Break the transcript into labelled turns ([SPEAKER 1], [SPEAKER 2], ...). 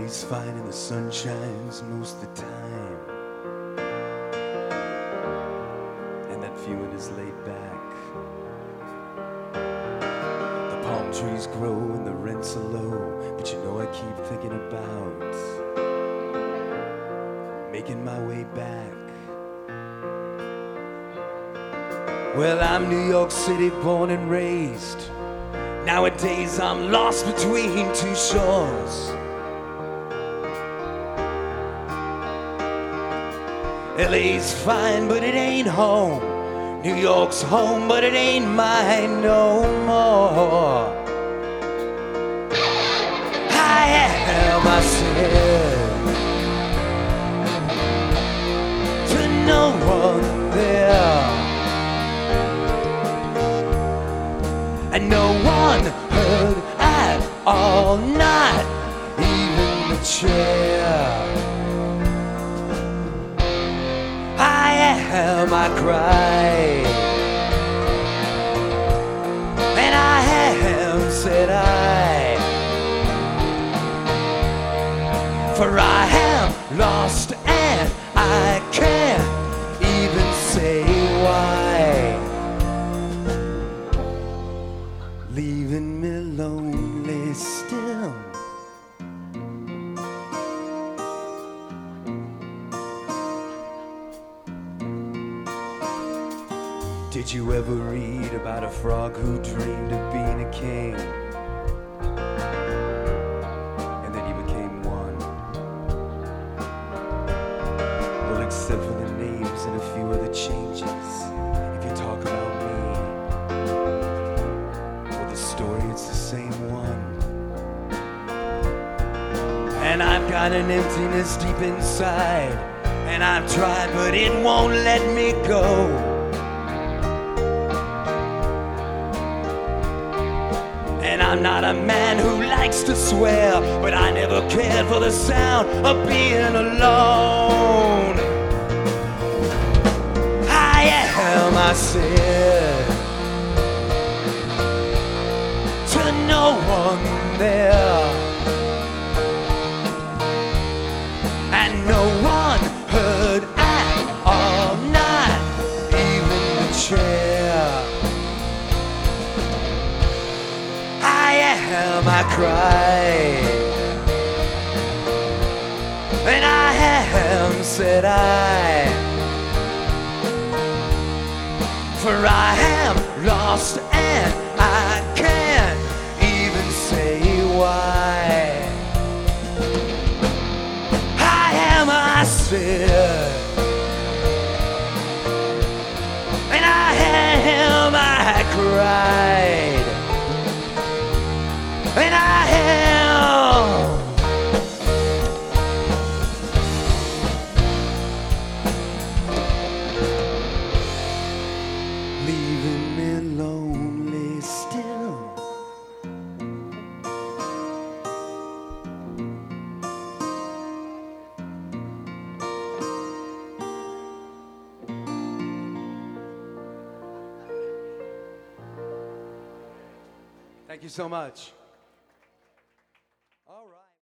[SPEAKER 1] LA's fine and the sun shines most of the time, and that feeling is laid back. The palm trees grow and the rents are low, but you know I keep thinking about making my way back. Well, I'm New York City born and raised. Nowadays I'm lost between two shores. LA's fine, but it ain't home. New York's home, but it ain't mine no more. I am, I said, to no one there, and no one heard at all, not even the chair. I cried, and I am, said I, for I am lost and I can't even say why, leaving me lonely still. Did you ever read about a frog who dreamed of being a king? And then he became one. Well, except for the names and a few other changes, if you talk about me, well, the story, it's the same one. And I've got an emptiness deep inside, and I've tried, but it won't let me go. And I'm not a man who likes to swear, but I never cared for the sound of being alone. I am, I said, to no one there, and no one heard at all, not even the chair. I cried, and I am, said I, for I am lost and I can't even say why. I am, I said, and I am, I cried, and I am leaving me lonely still. Thank you so much.